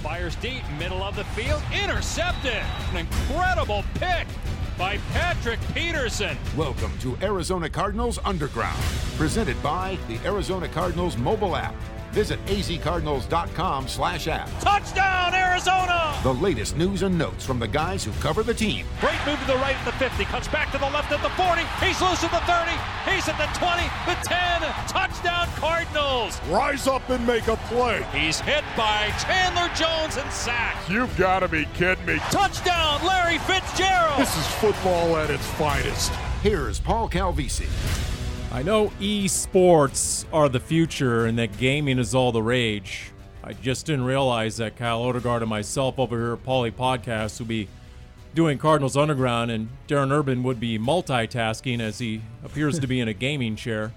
Fires deep, middle of the field, intercepted. An incredible pick by Patrick Peterson. Welcome to Arizona Cardinals Underground, presented by the Arizona Cardinals mobile app. Visit azcardinals.com/app. Touchdown, Arizona! The latest news and notes from the guys who cover the team. Great move to the right at the 50, cuts back to the left at the 40. He's loose at the 30. He's at the 20, the 10. Touchdown, Cardinals! Rise up and make a play. He's hit by Chandler Jones and sacked. You've got to be kidding me. Touchdown, Larry Fitzgerald! This is football at its finest. Here's Paul Calvisi. I know esports are the future and that gaming is all the rage. I just didn't realize that Kyle Odegaard and myself over here at Pauly Podcast would be doing Cardinals Underground, and Darren Urban would be multitasking as he appears to be in a gaming chair.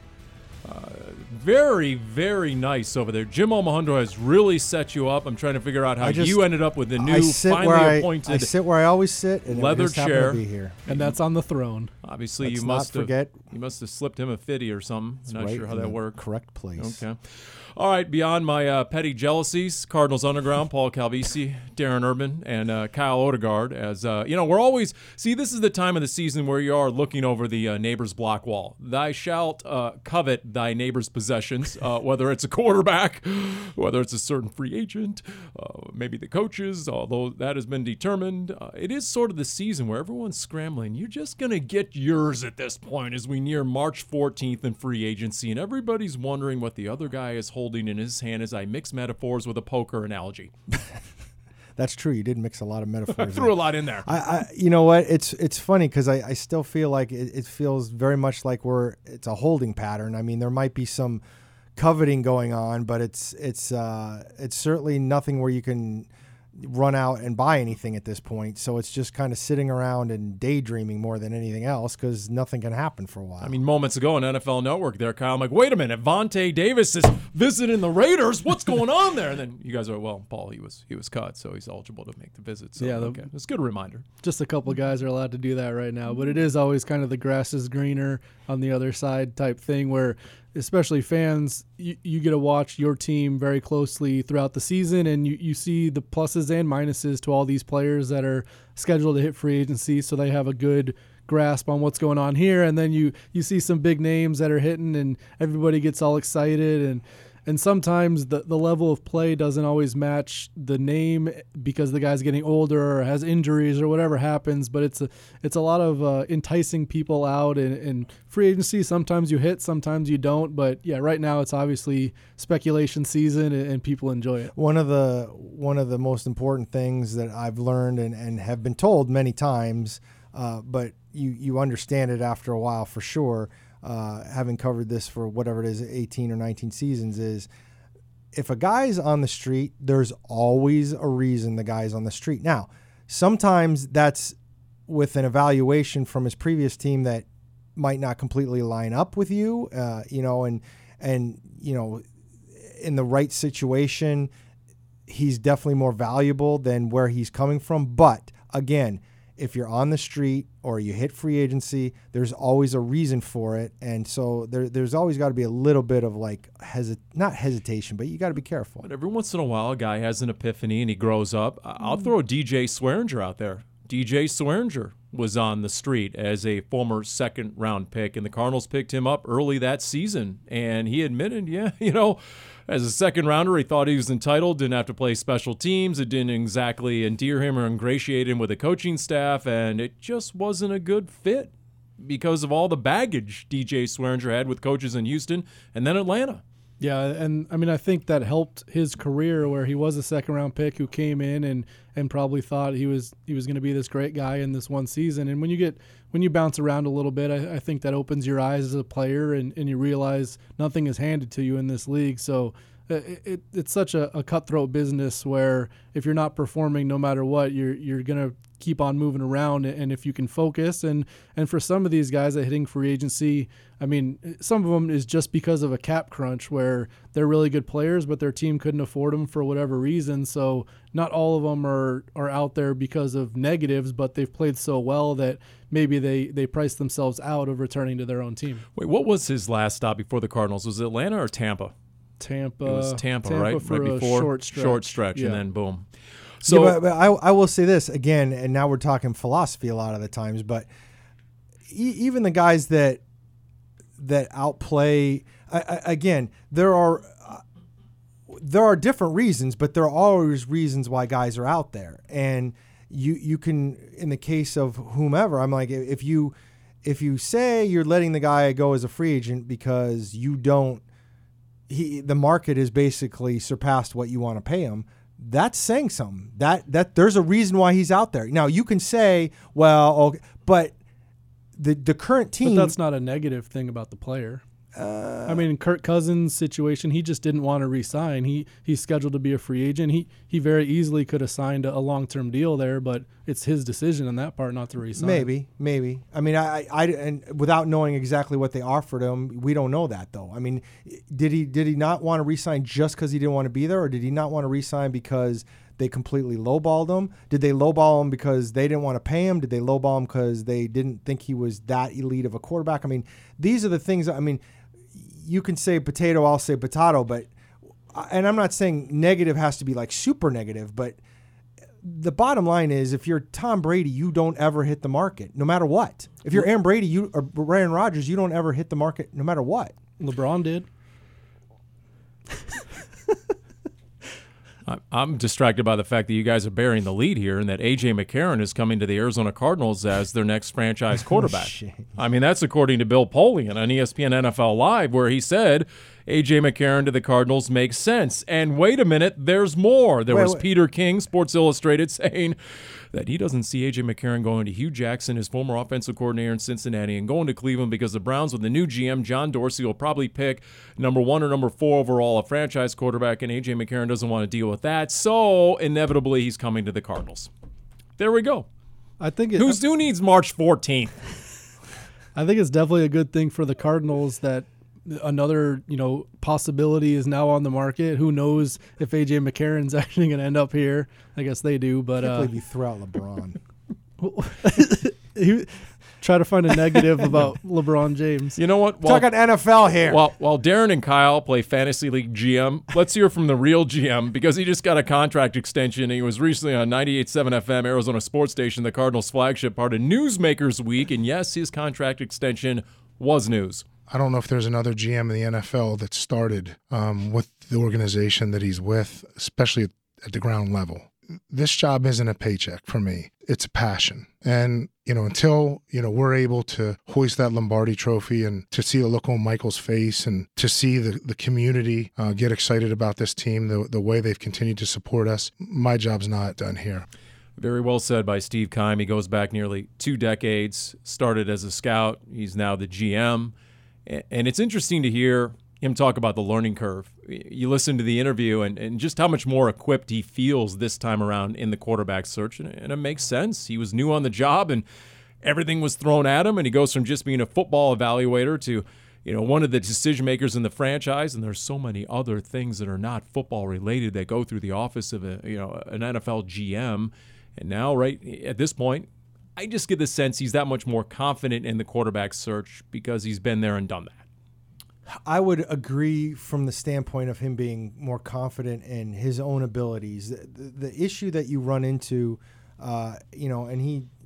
Very, very nice over there. Jim Omohundro has really set you up. I'm trying to figure out how you ended up with the new, finally appointed. I sit where I always sit, and leather chair. To be here. And that's on the throne. Obviously, Let's you must not forget. You must have slipped him a fitty or something. That's Not right sure how in that the worked. Correct place. Okay. All right, beyond my petty jealousies, Cardinals Underground, Paul Calvisi, Darren Urban, and Kyle Odegaard. As we're always this is the time of the season where you are looking over the neighbor's block wall. Thou shalt covet thy neighbor's possessions, whether it's a quarterback, whether it's a certain free agent, maybe the coaches. Although that has been determined, it is sort of the season where everyone's scrambling. You're just gonna get yours at this point as we near March 14th in free agency, and everybody's wondering what the other guy is holding in his hand as I mix metaphors with a poker analogy. That's true. You did mix a lot of metaphors. I threw a lot in there. You know what? It's funny because I still feel like it feels very much like it's a holding pattern. I mean, there might be some coveting going on, but it's certainly nothing where you can run out and buy anything at this point. So it's just kind of sitting around and daydreaming more than anything else because nothing can happen for a while. I mean, moments ago on NFL Network there, Kyle, I'm like, wait a minute, Vontae Davis is visiting the Raiders. What's going on there? And then you guys are, well, Paul, he was cut, so he's eligible to make the visit. So, yeah, it's a good reminder. Just a couple of guys are allowed to do that right now, but it is always kind of the grass is greener on the other side type thing where especially fans, you get to watch your team very closely throughout the season, and you see the pluses and minuses to all these players that are scheduled to hit free agency, so they have a good grasp on what's going on here. And then you see some big names that are hitting, and everybody gets all excited, and sometimes the level of play doesn't always match the name because the guy's getting older or has injuries or whatever happens. But it's a lot of enticing people out in free agency. Sometimes you hit, sometimes you don't. But yeah, right now it's obviously speculation season and people enjoy it. One of the most important things that I've learned and have been told many times, but you understand it after a while for sure. Having covered this for whatever it is, 18 or 19 seasons, is if a guy's on the street, there's always a reason the guy's on the street. Now, sometimes that's with an evaluation from his previous team that might not completely line up with you, and in the right situation, he's definitely more valuable than where he's coming from. But again, if you're on the street or you hit free agency, there's always a reason for it. And so there's always got to be a little bit of not hesitation, but you got to be careful. But every once in a while, a guy has an epiphany and he grows up. I'll throw DJ Swearinger out there. DJ Swearinger was on the street as a former second-round pick, and the Cardinals picked him up early that season. And he admitted, as a second-rounder, he thought he was entitled, didn't have to play special teams. It didn't exactly endear him or ingratiate him with the coaching staff, and it just wasn't a good fit because of all the baggage DJ Swearinger had with coaches in Houston and then Atlanta. Yeah, and I mean, I think that helped his career where he was a second-round pick who came in and probably thought he was going to be this great guy in this one season. And when you bounce around a little bit, I think that opens your eyes as a player and you realize nothing is handed to you in this league. So it's such a cutthroat business where if you're not performing no matter what, you're going to keep on moving around, and if you can focus. And for some of these guys that hitting free agency, I mean, some of them is just because of a cap crunch where they're really good players, but their team couldn't afford them for whatever reason. So not all of them are out there because of negatives, but they've played so well that maybe they price themselves out of returning to their own team. Wait, what was his last stop before the Cardinals? Was it Atlanta or Tampa? Tampa. It was Tampa, right? For right a before short stretch, and yeah. then boom. So but I will say this again, and now we're talking philosophy a lot of the times, but even the guys that outplay, again, there are different reasons, but there are always reasons why guys are out there. And you can, in the case of whomever, I'm like, if you say you're letting the guy go as a free agent because the market has basically surpassed what you want to pay him, that's saying something. That there's a reason why he's out there. Now you can say, well, okay, but the current team. But that's not a negative thing about the player. I mean, Kirk Cousins' situation, he just didn't want to re-sign. He's scheduled to be a free agent. He very easily could have signed a long-term deal there, but it's his decision on that part not to re-sign. Maybe. I mean, I and without knowing exactly what they offered him, we don't know that though. I mean, did he not want to re-sign just because he didn't want to be there, or did he not want to re-sign because they completely lowballed him? Did they lowball him because they didn't want to pay him? Did they lowball him because they didn't think he was that elite of a quarterback? I mean, these are the things. I mean, you can say potato, I'll say potato, but, and I'm not saying negative has to be like super negative, but the bottom line is if you're Tom Brady, you don't ever hit the market, no matter what. If you're Aaron Brady, or Aaron Rodgers, you don't ever hit the market, no matter what. LeBron did. I'm distracted by the fact that you guys are bearing the lead here and that A.J. McCarron is coming to the Arizona Cardinals as their next franchise quarterback. I mean, that's according to Bill Polian on ESPN NFL Live, where he said A.J. McCarron to the Cardinals makes sense. And wait a minute, there's more. There was Peter King, Sports Illustrated, saying that he doesn't see A.J. McCarron going to Hugh Jackson, his former offensive coordinator in Cincinnati, and going to Cleveland because the Browns with the new GM, John Dorsey, will probably pick number 1 or number 4 overall, a franchise quarterback, and A.J. McCarron doesn't want to deal with that. So inevitably, he's coming to the Cardinals. There we go. I think who needs March 14th? I think it's definitely a good thing for the Cardinals that another, possibility is now on the market. Who knows if A.J. McCarron's actually going to end up here? I guess they do, but I can't believe you threw out LeBron. Try to find a negative about LeBron James. You know what? Talking NFL here. While Darren and Kyle play Fantasy League GM, let's hear from the real GM because he just got a contract extension. He was recently on 98.7 FM, Arizona sports station, the Cardinals' flagship, part of Newsmakers Week. And yes, his contract extension was news. I don't know if there's another GM in the NFL that started with the organization that he's with, especially at the ground level. This job isn't a paycheck for me. It's a passion. And, until, we're able to hoist that Lombardi trophy and to see a look on Michael's face and to see the community get excited about this team, the way they've continued to support us, my job's not done here. Very well said by Steve Keim. He goes back nearly 2 decades, started as a scout. He's now the GM. And it's interesting to hear him talk about the learning curve. You listen to the interview and just how much more equipped he feels this time around in the quarterback search, and it makes sense. He was new on the job, and everything was thrown at him, and he goes from just being a football evaluator to one of the decision makers in the franchise, and there's so many other things that are not football related that go through the office of an NFL GM. And now, right at this point, I just get the sense he's that much more confident in the quarterback search because he's been there and done that. I would agree from the standpoint of him being more confident in his own abilities. The issue that you run into, and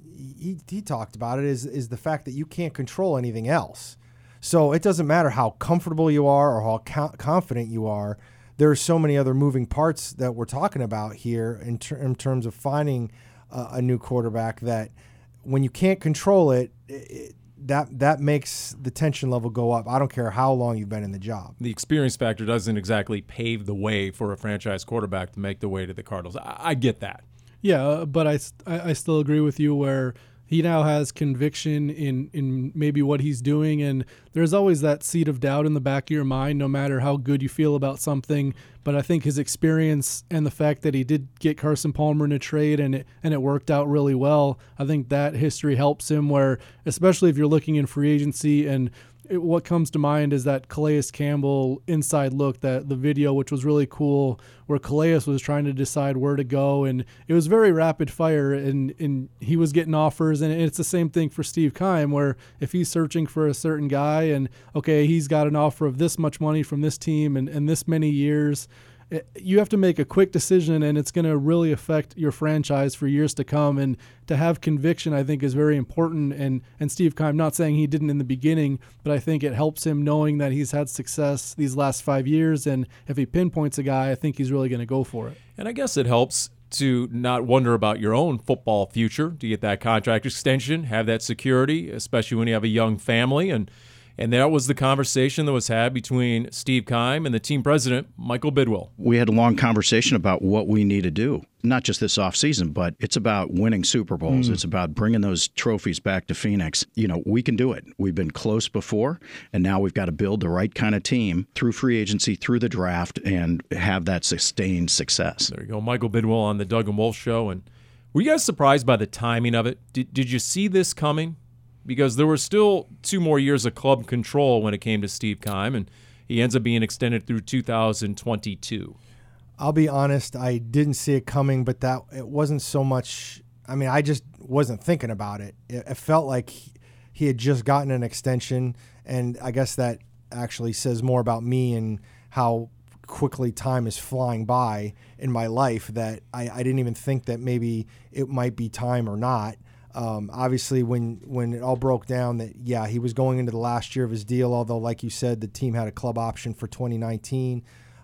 he talked about it, is the fact that you can't control anything else. So it doesn't matter how comfortable you are or how confident you are. There are so many other moving parts that we're talking about here in terms of finding a new quarterback that when you can't control it, that makes the tension level go up. I don't care how long you've been in the job. The experience factor doesn't exactly pave the way for a franchise quarterback to make the way to the Cardinals. I get that. Yeah, but I still agree with you where he now has conviction in maybe what he's doing, and there's always that seed of doubt in the back of your mind no matter how good you feel about something. But I think his experience and the fact that he did get Carson Palmer in a trade and it worked out really well, I think that history helps him where, especially if you're looking in free agency and what comes to mind is that Calais Campbell inside look, that the video, which was really cool, where Calais was trying to decide where to go, and it was very rapid fire, and he was getting offers, and it's the same thing for Steve Keim, where if he's searching for a certain guy, and okay, he's got an offer of this much money from this team and this many years, you have to make a quick decision, and it's going to really affect your franchise for years to come. And to have conviction, I think, is very important. And Steve Keim, not saying he didn't in the beginning, but I think it helps him knowing that he's had success these last 5 years. And if he pinpoints a guy, I think he's really going to go for it. And I guess it helps to not wonder about your own football future, to get that contract extension, have that security, especially when you have a young family. And that was the conversation that was had between Steve Keim and the team president, Michael Bidwill. We had a long conversation about what we need to do, not just this offseason, but it's about winning Super Bowls. It's about bringing those trophies back to Phoenix. We can do it. We've been close before, and now we've got to build the right kind of team through free agency, through the draft, and have that sustained success. There you go, Michael Bidwill on the Doug and Wolf Show. And were you guys surprised by the timing of it? Did you see this coming? Because there were still 2 more years of club control when it came to Steve Keim, and he ends up being extended through 2022. I'll be honest, I didn't see it coming, but it wasn't so much. I mean, I just wasn't thinking about it. It felt like he had just gotten an extension, and I guess that actually says more about me and how quickly time is flying by in my life, that I didn't even think that maybe it might be time or not. Obviously, when it all broke down that, yeah, he was going into the last year of his deal, although, like you said, the team had a club option for 2019.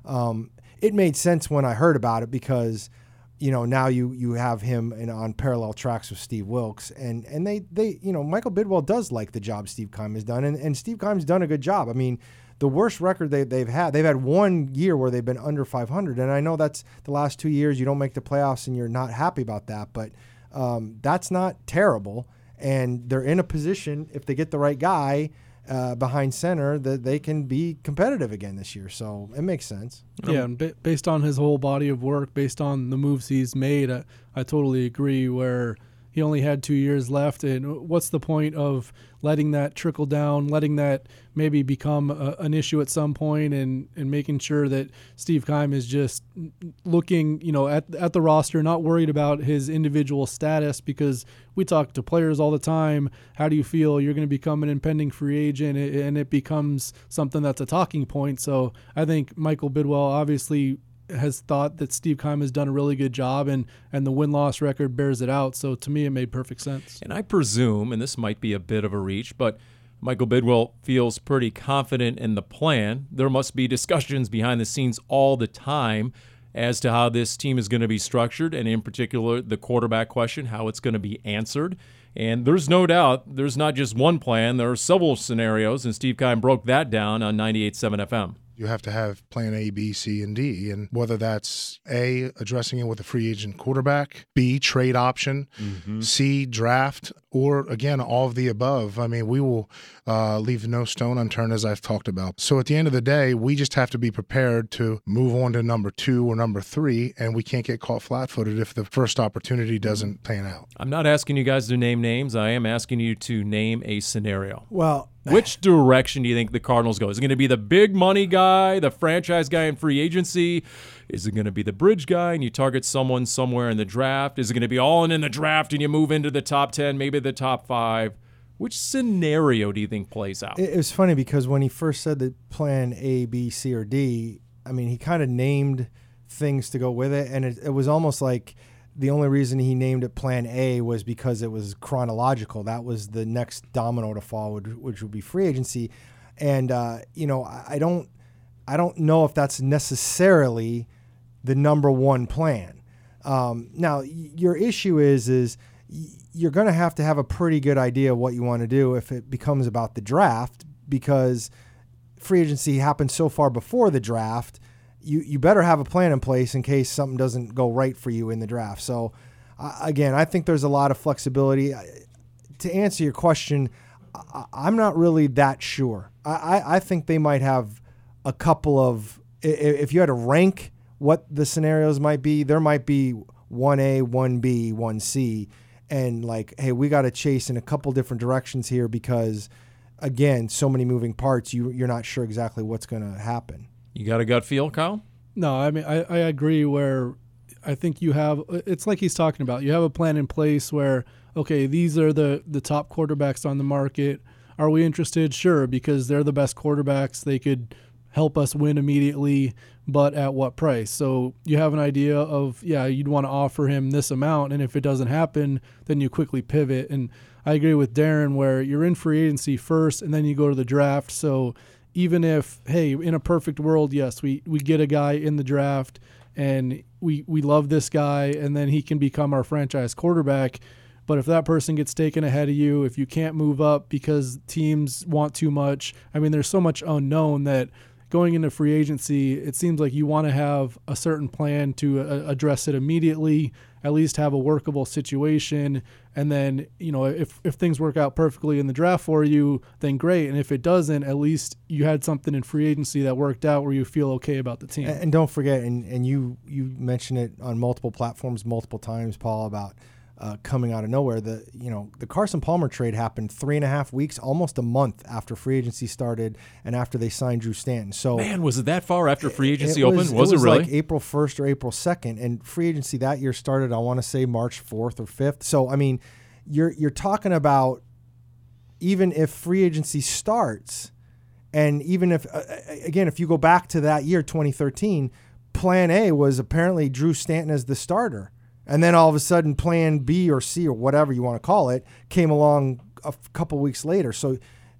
It made sense when I heard about it because, now you have him on parallel tracks with Steve Wilks. And they Michael Bidwill does like the job Steve Keim has done. And Steve Keim's done a good job. I mean, the worst record they've had 1 year where they've been under 500. And I know that's the last 2 years you don't make the playoffs and you're not happy about that. But that's not terrible, and they're in a position, if they get the right guy behind center, that they can be competitive again this year. So it makes sense. Yeah, and based on his whole body of work, based on the moves he's made, I totally agree where he only had 2 years left, and what's the point of letting that trickle down, letting that maybe become an issue at some point, and making sure that Steve Keim is just looking, at the roster, not worried about his individual status, because we talk to players all the time. How do you feel? You're going to become an impending free agent, and it becomes something that's a talking point. So I think Michael Bidwill obviously has thought that Steve Keim has done a really good job, and the win-loss record bears it out. So to me, it made perfect sense. And I presume, and this might be a bit of a reach, but Michael Bidwill feels pretty confident in the plan. There must be discussions behind the scenes all the time as to how this team is going to be structured, and in particular, the quarterback question, how it's going to be answered. And there's no doubt there's not just one plan. There are several scenarios, and Steve Keim broke that down on 98.7 FM. You have to have plan A, B, C, and D. And whether that's A, addressing it with a free agent quarterback, B, trade option, C, draft, or, again, all of the above. I mean, we will leave no stone unturned, as I've talked about. So at the end of the day, we just have to be prepared to move on to number 2 or number 3, and we can't get caught flat-footed if the first opportunity doesn't pan out. I'm not asking you guys to name names. I am asking you to name a scenario. Well, which direction do you think the Cardinals go? Is it going to be the big money guy, the franchise guy in free agency? Is it going to be the bridge guy and you target someone somewhere in the draft? Is it going to be all in the draft and you move into the top 10, maybe the top 5? Which scenario do you think plays out? It was funny because when he first said that plan A, B, C, or D, I mean, he kind of named things to go with it, and it was almost like the only reason he named it Plan A was because it was chronological. That was the next domino to fall, which would be free agency. And I don't know if that's necessarily the number one plan. Now, your issue is you're going to have a pretty good idea of what you want to do if it becomes about the draft, because free agency happens so far before the draft. You better have a plan in place in case something doesn't go right for you in the draft. So, again, I think there's a lot of flexibility. To answer your question, I'm not really that sure. I think they might have a couple of – if you had to rank what the scenarios might be, there might be 1A, 1B, 1C, and like, hey, we got to chase in a couple different directions here because again, so many moving parts, you're not sure exactly what's going to happen. You got a gut feel, Kyle? No, I mean, I agree where I think you have, it's like he's talking about, you have a plan in place where, okay, these are the top quarterbacks on the market. Are we interested? Sure, because they're the best quarterbacks. They could help us win immediately, but at what price? So you have an idea of, yeah, you'd want to offer him this amount, and if it doesn't happen, then you quickly pivot. And I agree with Darren where you're in free agency first, and then you go to the draft. So even if, hey, in a perfect world, yes, we get a guy in the draft, and we love this guy, and then he can become our franchise quarterback. But if that person gets taken ahead of you, if you can't move up because teams want too much, I mean, there's so much unknown that going into free agency, it seems like you want to have a certain plan to address it immediately, at least have a workable situation. And then, you know, if things work out perfectly in the draft for you, then great. And if it doesn't, at least you had something in free agency that worked out where you feel okay about the team. And don't forget, and you mentioned it on multiple platforms multiple times, Paul, about coming out of nowhere. The Carson Palmer trade happened 3.5 weeks, almost a month after free agency started and after they signed Drew Stanton. So man, was it that far after free agency opened? Was it really? Like April 1st or April 2nd, and free agency that year started, I want to say, March 4th or 5th. So I mean, you're talking about, even if free agency starts, and even if again, if you go back to that year, 2013, Plan A was apparently Drew Stanton as the starter. And then all of a sudden, Plan B or C or whatever you want to call it came along a couple weeks later. So,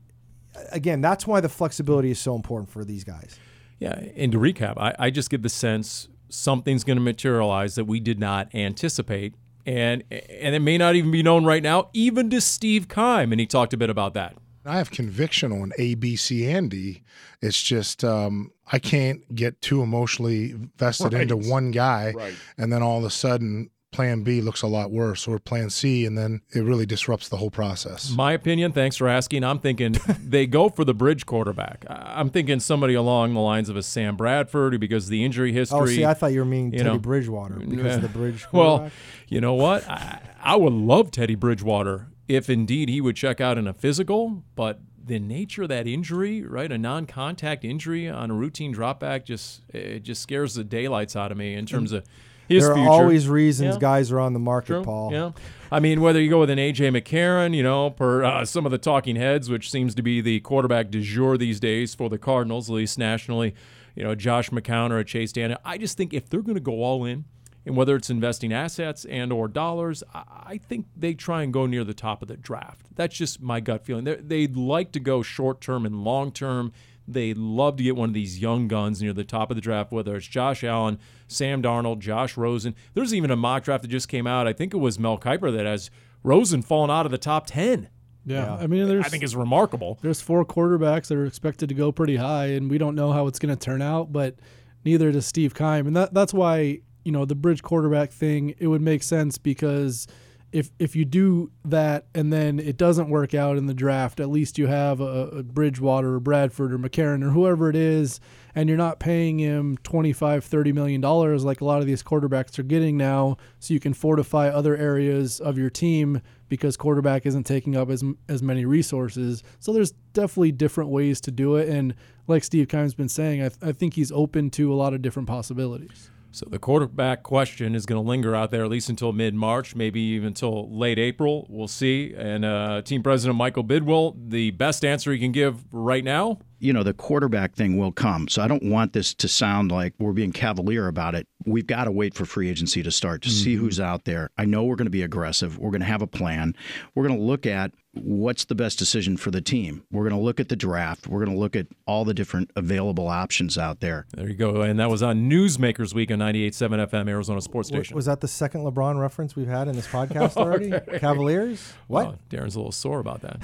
again, that's why the flexibility is so important for these guys. Yeah, and to recap, I just get the sense something's going to materialize that we did not anticipate, and it may not even be known right now, even to Steve Keim, and he talked a bit about that. I have conviction on A, B, C, and D. It's just I can't get too emotionally vested into one guy, and then all of a sudden Plan B looks a lot worse, or Plan C, and then it really disrupts the whole process. My opinion, thanks for asking, I'm thinking they go for the bridge quarterback. I'm thinking somebody along the lines of a Sam Bradford, because of the injury history. Oh, see, I thought you were meaning Teddy Bridgewater because of the bridge quarterback. Well, you know what? I would love Teddy Bridgewater if indeed he would check out in a physical, but the nature of that injury, right, a non-contact injury on a routine dropback, just scares the daylights out of me in terms of his future. There are always reasons guys are on the market, True. Paul. Yeah, I mean, whether you go with an A.J. McCarron, per some of the talking heads, which seems to be the quarterback du jour these days for the Cardinals, at least nationally, Josh McCown or Chase Daniel. I just think if they're going to go all in, and whether it's investing assets and or dollars, I think they try and go near the top of the draft. That's just my gut feeling. They'd like to go short-term and long-term. They love to get one of these young guns near the top of the draft, whether it's Josh Allen, Sam Darnold, Josh Rosen. There's even a mock draft that just came out. I think it was Mel Kiper that has Rosen falling out of the top 10. Yeah. I mean, I think it's remarkable. There's 4 quarterbacks that are expected to go pretty high, and we don't know how it's going to turn out, but neither does Steve Keim. And that's why, the bridge quarterback thing, it would make sense, because if you do that and then it doesn't work out in the draft, at least you have a Bridgewater or Bradford or McCarron or whoever it is, and you're not paying him $25-30 million like a lot of these quarterbacks are getting now, so you can fortify other areas of your team because quarterback isn't taking up as many resources. So there's definitely different ways to do it, and like Steve Keim's been saying, I think he's open to a lot of different possibilities. So the quarterback question is going to linger out there at least until mid-March, maybe even until late April. We'll see. And team president Michael Bidwill, the best answer he can give right now? The quarterback thing will come. So I don't want this to sound like we're being cavalier about it. We've got to wait for free agency to start to see who's out there. I know we're going to be aggressive. We're going to have a plan. We're going to look at what's the best decision for the team. We're going to look at the draft. We're going to look at all the different available options out there. There you go. And that was on Newsmakers Week on 98.7 FM, Arizona Sports Station. Was that the second LeBron reference we've had in this podcast already? Cavaliers? What? Oh, Darren's a little sore about that.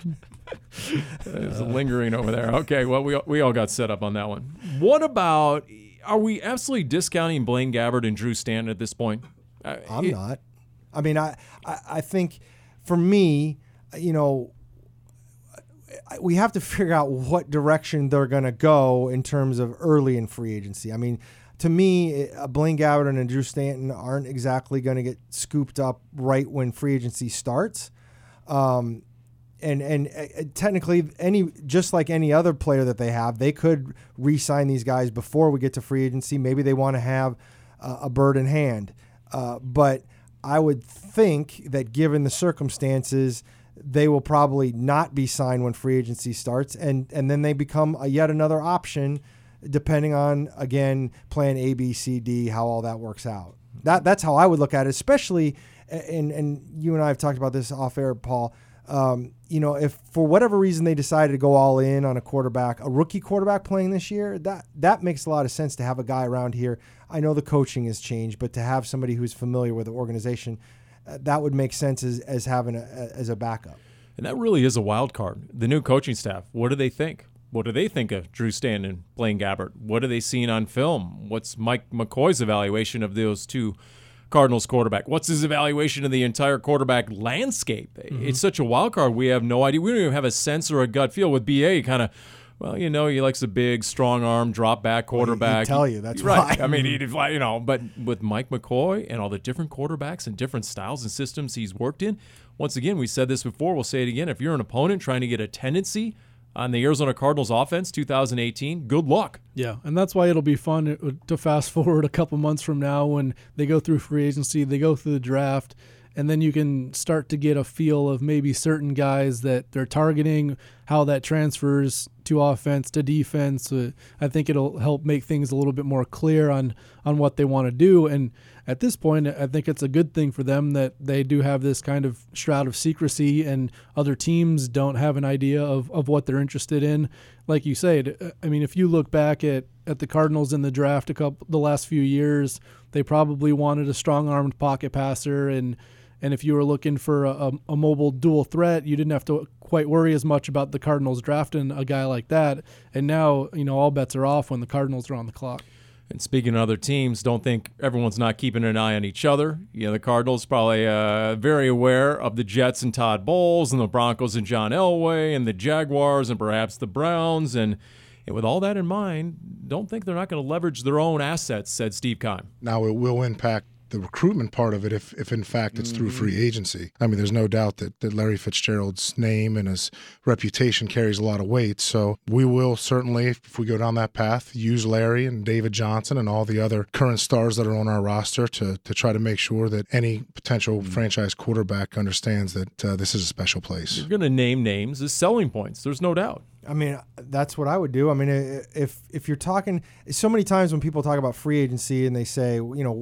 It's lingering over there. Okay, well, we all got set up on that one. What about, are we absolutely discounting Blaine Gabbert and Drew Stanton at this point? I'm not. I mean, I think for me, we have to figure out what direction they're going to go in terms of early in free agency. I mean, to me, Blaine Gabbert and Drew Stanton aren't exactly going to get scooped up right when free agency starts. technically, just like any other player that they have, they could re-sign these guys before we get to free agency. Maybe they want to have a bird in hand. But I would think that given the circumstances, they will probably not be signed when free agency starts, and then they become yet another option, depending on, again, plan A, B, C, D, how all that works out. That's how I would look at it, especially, and you and I have talked about this off air, Paul. If for whatever reason they decided to go all in on a rookie quarterback playing this year, that makes a lot of sense to have a guy around here. I know the coaching has changed, but to have somebody who's familiar with the organization, that would make sense as having as a backup. And that really is a wild card. The new coaching staff, what do they think? What do they think of Drew Stanton and Blaine Gabbert? What are they seeing on film? What's Mike McCoy's evaluation of those two Cardinals quarterback? What's his evaluation of the entire quarterback landscape? Mm-hmm. It's such a wild card. We have no idea. We don't even have a sense or a gut feel. With BA, kind of, he likes a big, strong arm, drop back quarterback. He'd tell you that's right. Why. I mean, but with Mike McCoy and all the different quarterbacks and different styles and systems he's worked in, once again, we said this before, we'll say it again. If you're an opponent trying to get a tendency on the Arizona Cardinals offense 2018, good luck. Yeah, and that's why it'll be fun to fast forward a couple months from now when they go through free agency, they go through the draft, and then you can start to get a feel of maybe certain guys that they're targeting, how that transfers to offense, to defense. I think it'll help make things a little bit more clear on what they want to do. And at this point, I think it's a good thing for them that they do have this kind of shroud of secrecy and other teams don't have an idea of what they're interested in. Like you said, I mean, if you look back at the Cardinals in the draft the last few years, they probably wanted a strong-armed pocket passer, and if you were looking for a mobile dual threat, you didn't have to quite worry as much about the Cardinals drafting a guy like that. And now, all bets are off when the Cardinals are on the clock. And speaking of other teams, don't think everyone's not keeping an eye on each other. The Cardinals probably very aware of the Jets and Todd Bowles, and the Broncos and John Elway, and the Jaguars and perhaps the Browns. And with all that in mind, don't think they're not going to leverage their own assets, said Steve Keim. Now it will impact the recruitment part of it if in fact it's through free agency. I mean, there's no doubt that Larry Fitzgerald's name and his reputation carries a lot of weight. So we will certainly, if we go down that path, use Larry and David Johnson and all the other current stars that are on our roster to try to make sure that any potential franchise quarterback understands that this is a special place. You're going to name names as selling points. There's no doubt. I mean, that's what I would do. I mean, if you're talking so many times when people talk about free agency and they say,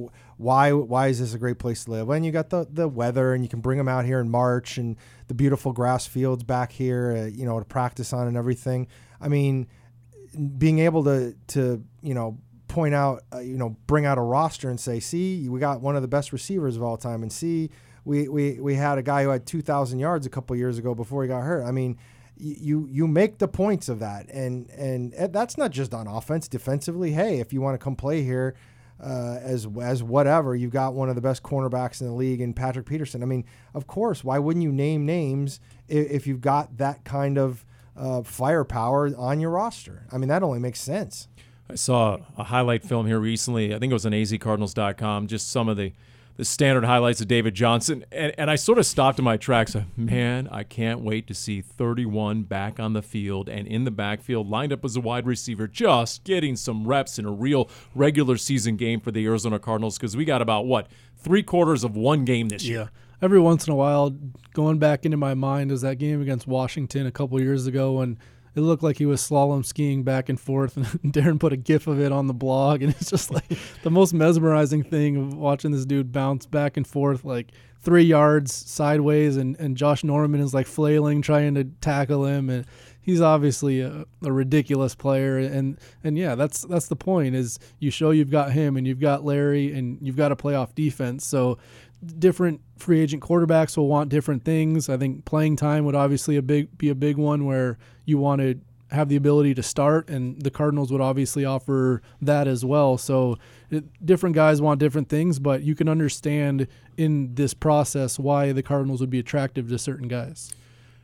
why is this a great place to live? Well, and you got the weather, and you can bring them out here in March, and the beautiful grass fields back here, to practice on and everything. I mean, being able to point out, bring out a roster and say, see, we got one of the best receivers of all time, and see, we had a guy who had 2,000 yards a couple years ago before he got hurt. I mean, you make the points of that, and that's not just on offense. Defensively, hey, if you want to come play here as whatever, you've got one of the best cornerbacks in the league in Patrick Peterson. I mean, of course, why wouldn't you name names if you've got that kind of firepower on your roster? I mean, that only makes sense. I saw a highlight film here recently. I think it was on azcardinals.com, just some of the standard highlights of David Johnson, and I sort of stopped in my tracks. Man, I can't wait to see 31 back on the field and in the backfield, lined up as a wide receiver, just getting some reps in a real regular season game for the Arizona Cardinals, because we got about, 3/4 of one game this year. Every once in a while, going back into my mind is that game against Washington a couple years ago when it looked like he was slalom skiing back and forth, and Darren put a GIF of it on the blog, and it's just like the most mesmerizing thing of watching this dude bounce back and forth like 3 yards sideways, and Josh Norman is like flailing trying to tackle him, and he's obviously a ridiculous player, and yeah, that's the point, is you show you've got him and you've got Larry and you've got a playoff defense. So different free agent quarterbacks will want different things. I think playing time would obviously be a big one where you want to have the ability to start, and the Cardinals would obviously offer that as well. So different guys want different things, but you can understand in this process why the Cardinals would be attractive to certain guys.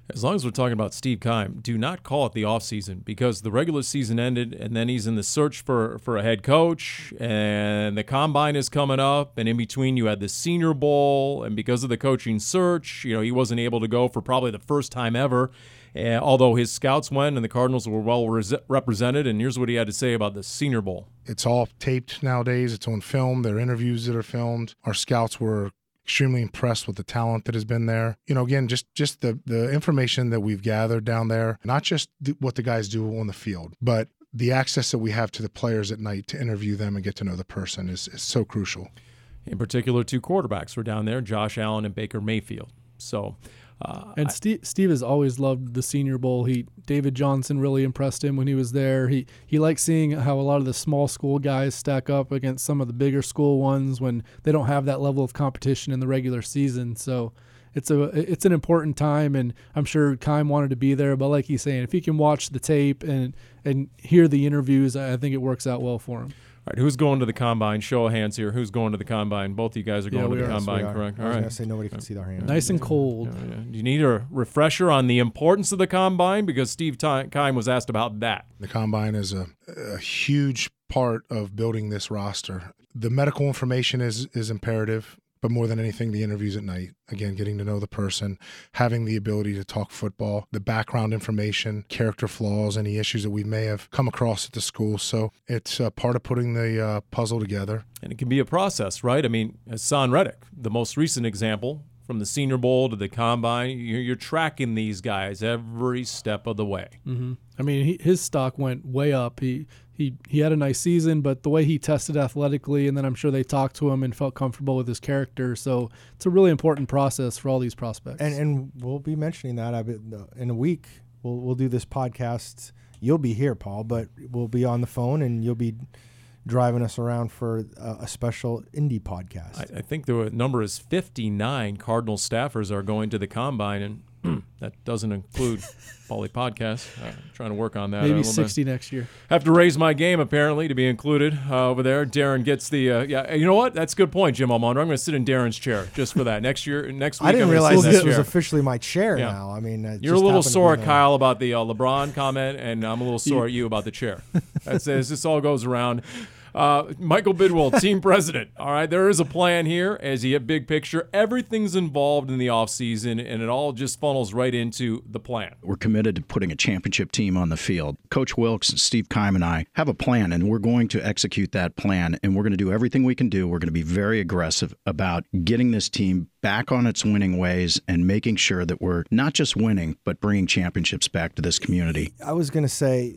As long as we're talking about Steve Keim, do not call it the offseason, because the regular season ended and then he's in the search for a head coach, and the combine is coming up, and in between you had the Senior Bowl, and because of the coaching search, he wasn't able to go for probably the first time ever, although his scouts went and the Cardinals were well represented. And here's what he had to say about the Senior Bowl. It's all taped nowadays. It's on film. There are interviews that are filmed. Our scouts were extremely impressed with the talent that has been there. Again, just the information that we've gathered down there, not just what the guys do on the field, but the access that we have to the players at night to interview them and get to know the person is so crucial. In particular, 2 quarterbacks were down there, Josh Allen and Baker Mayfield. So, and Steve has always loved the Senior Bowl. David Johnson really impressed him when he was there. He likes seeing how a lot of the small school guys stack up against some of the bigger school ones when they don't have that level of competition in the regular season. So it's an important time, and I'm sure Keim wanted to be there. But like he's saying, if he can watch the tape and hear the interviews, I think it works out well for him. All right, who's going to the combine? Show of hands here. Who's going to the combine? Both of you guys are going to the combine, correct? I was going to say nobody can see their hands. Nice and cold. Do you need a refresher on the importance of the combine? Because Steve Keim was asked about that. The combine is a huge part of building this roster. The medical information is imperative, but more than anything, the interviews at night. Again, getting to know the person, having the ability to talk football, the background information, character flaws, any issues that we may have come across at the school. So it's part of putting the puzzle together. And it can be a process, right? I mean, Hassan Reddick, the most recent example, from the Senior Bowl to the combine, you're tracking these guys every step of the way. Mm-hmm. I mean, his stock went way up. He had a nice season, but the way he tested athletically, and then I'm sure they talked to him and felt comfortable with his character. So it's a really important process for all these prospects. And we'll be mentioning that in a week. We'll do this podcast. You'll be here, Paul, but we'll be on the phone, and you'll be driving us around for a special indie podcast. I think the number is 59 Cardinal staffers are going to the combine, and that doesn't include Paulie Podcast. I'm trying to work on that. Maybe 60 next year. Have to raise my game, apparently, to be included over there. Darren gets the you know what? That's a good point, Jim Almondo. I'm going to sit in Darren's chair just for that. Next week, I didn't realize this was officially my chair now. I mean, you're a little sore at Kyle about the LeBron comment, and I'm a little sore at you about the chair. As this all goes around. Michael Bidwell, team president. All right, there is a plan here as you get big picture. Everything's involved in the offseason, and it all just funnels right into the plan. We're committed to putting a championship team on the field. Coach Wilks and Steve Keim and I have a plan, and we're going to execute that plan, and we're going to do everything we can do. We're going to be very aggressive about getting this team back on its winning ways and making sure that we're not just winning, but bringing championships back to this community. I was going to say,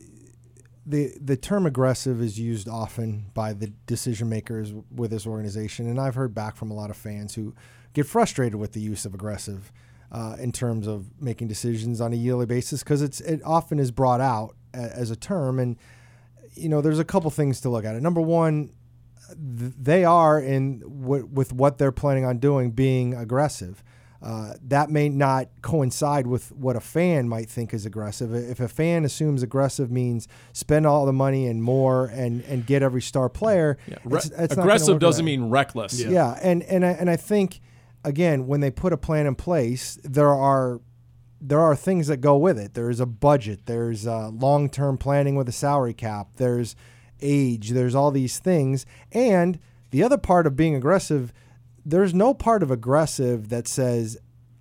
the term aggressive is used often by the decision makers with this organization, and I've heard back from a lot of fans who get frustrated with the use of aggressive in terms of making decisions on a yearly basis, because it often is brought out as a term. And there's a couple things to look at. Number one, they are with what they're planning on doing being aggressive. That may not coincide with what a fan might think is aggressive. If a fan assumes aggressive means spend all the money and more and get every star player, it's aggressive doesn't mean reckless. Yeah, and I think, again, when they put a plan in place, there are things that go with it. There's a budget. There's long-term planning with a salary cap. There's age. There's all these things. And the other part of being aggressive, there's no part of aggressive that says,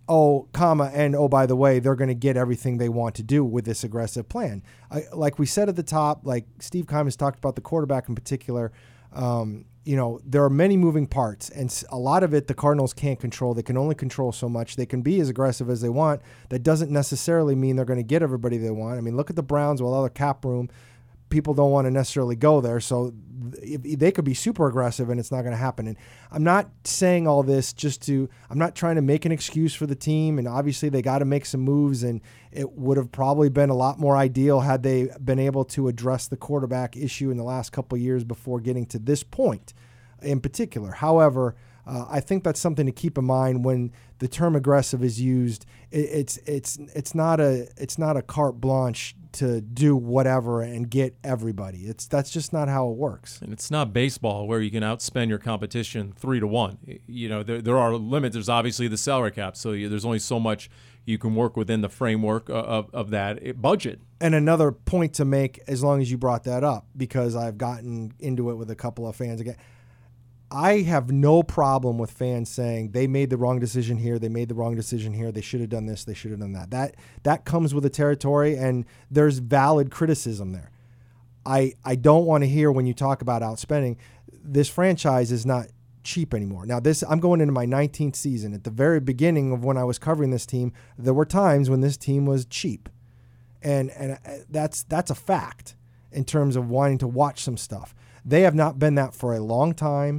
by the way, they're going to get everything they want to do with this aggressive plan. Like we said at the top, like Steve Keim has talked about the quarterback in particular, there are many moving parts, and a lot of it the Cardinals can't control. They can only control so much. They can be as aggressive as they want. That doesn't necessarily mean they're going to get everybody they want. I mean, look at the Browns with all the cap room. People don't want to necessarily go there, so they could be super aggressive and it's not going to happen. And I'm not saying all this I'm not trying to make an excuse for the team, and obviously they got to make some moves, and it would have probably been a lot more ideal had they been able to address the quarterback issue in the last couple of years before getting to this point in particular. However, I think that's something to keep in mind when the term aggressive is used. It's not a carte blanche to do whatever and get everybody. That's just not how it works. And it's not baseball where you can outspend your competition 3-1. You know, there are limits. There's obviously the salary cap, so there's only so much you can work within the framework of that budget. And another point to make, as long as you brought that up, because I've gotten into it with a couple of fans again, I have no problem with fans saying they made the wrong decision here, they made the wrong decision here, they should have done this, they should have done that. That comes with the territory, and there's valid criticism there. I don't want to hear when you talk about outspending. This franchise is not cheap anymore. Now, I'm going into my 19th season. At the very beginning of when I was covering this team, there were times when this team was cheap, and that's a fact in terms of wanting to watch some stuff. They have not been that for a long time.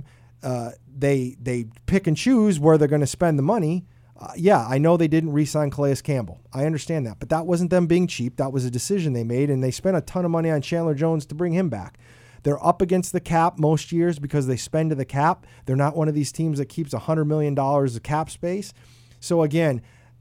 They pick and choose where they're going to spend the money. Yeah, I know they didn't re-sign Calais Campbell. I understand that. But that wasn't them being cheap. That was a decision they made, and they spent a ton of money on Chandler Jones to bring him back. They're up against the cap most years because they spend to the cap. They're not one of these teams that keeps $100 million of cap space. So, again,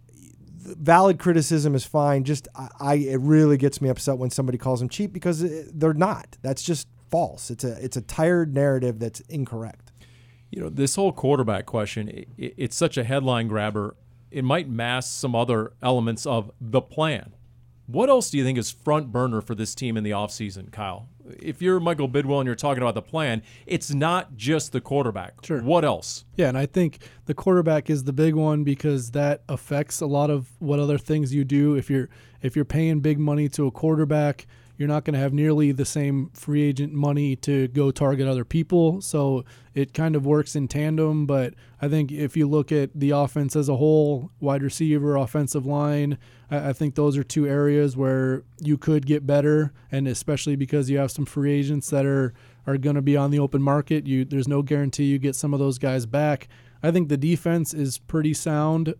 valid criticism is fine. Just it really gets me upset when somebody calls them cheap because they're not. That's just false. It's a tired narrative that's incorrect. You know, this whole quarterback question, it's such a headline grabber. It might mask some other elements of the plan. What else do you think is front burner for this team in the offseason, Kyle? If you're Michael Bidwell and you're talking about the plan, it's not just the quarterback. Sure. What else? Yeah, and I think the quarterback is the big one because that affects a lot of what other things you do. If you're paying big money to a quarterback, you're not going to have nearly the same free agent money to go target other people. So it kind of works in tandem. But I think if you look at the offense as a whole, wide receiver, offensive line, I think those are two areas where you could get better. And especially because you have some free agents that are going to be on the open market, there's no guarantee you get some of those guys back. I think the defense is pretty sound.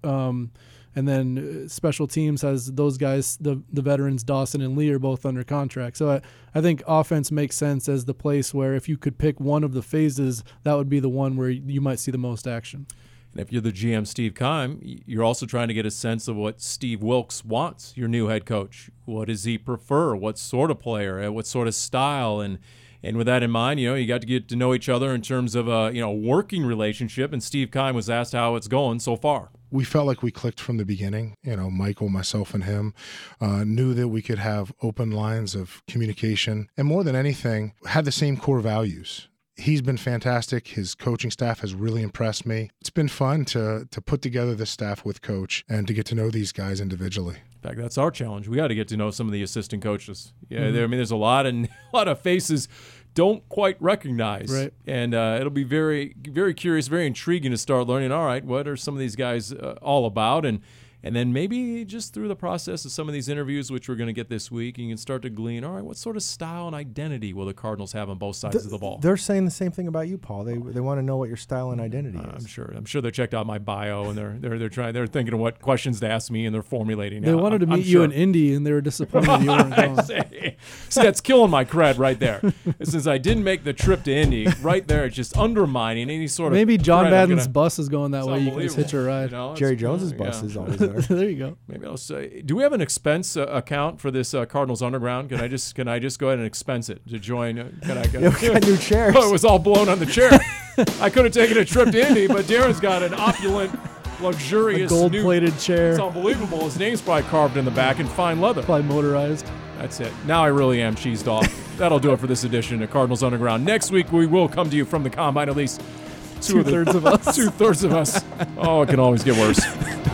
And then special teams has those guys, the veterans, Dawson and Lee, are both under contract. So I think offense makes sense as the place where if you could pick one of the phases, that would be the one where you might see the most action. And if you're the GM, Steve Keim, you're also trying to get a sense of what Steve Wilks wants, your new head coach. What does he prefer? What sort of player? What sort of style? And with that in mind, you got to get to know each other in terms of a working relationship. And Steve Keim was asked how it's going so far. We felt like we clicked from the beginning. Michael, myself, and him knew that we could have open lines of communication. And more than anything, had the same core values. He's been fantastic. His coaching staff has really impressed me. It's been fun to put together this staff with Coach and to get to know these guys individually. In fact, that's our challenge. We got to get to know some of the assistant coaches. Yeah, there's a lot of faces don't quite recognize. Right. And it'll be very, very curious, very intriguing to start learning, all right, what are some of these guys all about? And then maybe just through the process of some of these interviews, which we're going to get this week, you can start to glean, all right, what sort of style and identity will the Cardinals have on both sides of the ball? They're saying the same thing about you, Paul. They want to know what your style and identity is. I'm sure they checked out my bio and they're thinking of what questions to ask me and they're formulating. They wanted to meet you in Indy and they were disappointed you weren't going. See, that's killing my cred right there. Since I didn't make the trip to Indy, right there, it's just undermining any sort of. Maybe John Madden's bus is going that way. You can just hitch a ride. Jerry Jones's bus is always there. There you go. Maybe I'll say, do we have an expense account for this Cardinals Underground? Can I just go ahead and expense it to join? Can I got new chairs. Oh, it was all blown on the chair. I could have taken a trip to Indy, but Darren's got an opulent, luxurious, gold-plated chair. It's unbelievable. His name's probably carved in the back in fine leather. Probably motorized. That's it. Now I really am cheesed off. That'll do it for this edition of Cardinals Underground. Next week we will come to you from the Combine, at least two-thirds of us. Two-thirds of us. Oh, it can always get worse.